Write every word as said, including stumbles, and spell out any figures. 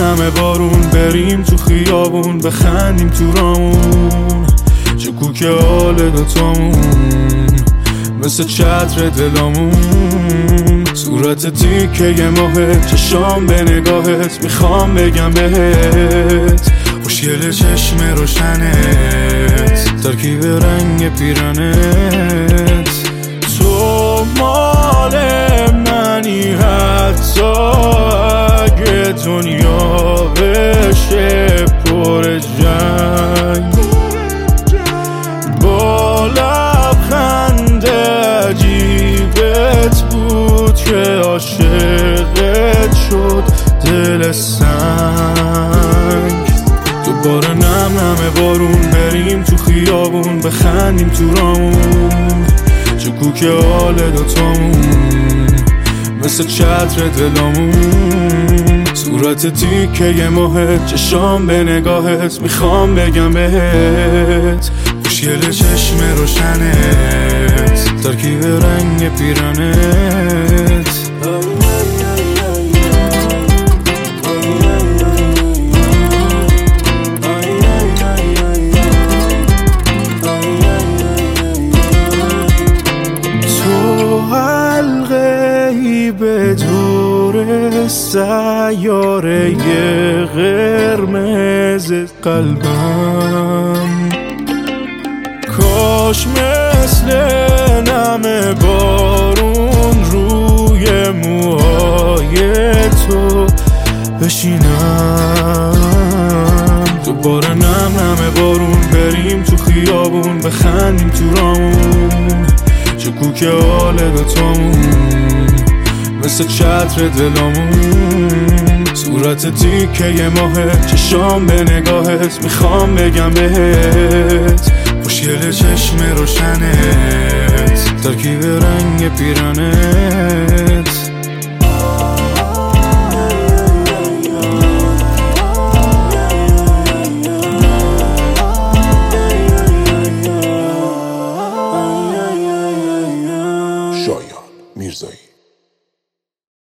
نمه بارون، بریم تو خیابون بخندیم تو رامون، شکوک حال دوتامون مثل چتر دلامون. صورت تیکه ماهت، چشام به نگاهت، میخوام بگم بهت خوشگل چشم روشنت، ترکیب رنگ پیرانت. تو مال منی حتی اگه دنیا بشه پر جنگ، با لبخند عجیبت بود که عاشقت شد دل سنگ. دوباره نم نمه بارون، بریم تو خیابون بخندیم تو رامون، شکوک حال دوتامون مثل چتر دلامون. صورت تیکه ماهت، چشام به نگاهت، میخوام بگم بهت خوشگل چشم روشنت، ترکیب رنگ پیرانت. به دور سیاره قرمز قلبم، کاش مثل نم بارون روی موهای تو بشینم. دوباره نم نم بارون، بریم تو خیابون بخندیم تو رامون، شکوک حال دوتامون مثل چتر دلامون. صورت تیکه ماهت، چشام به نگاهت، میخوام بگم بهت خوشگل چشم روشنت، ترکیب رنگ پیرانت.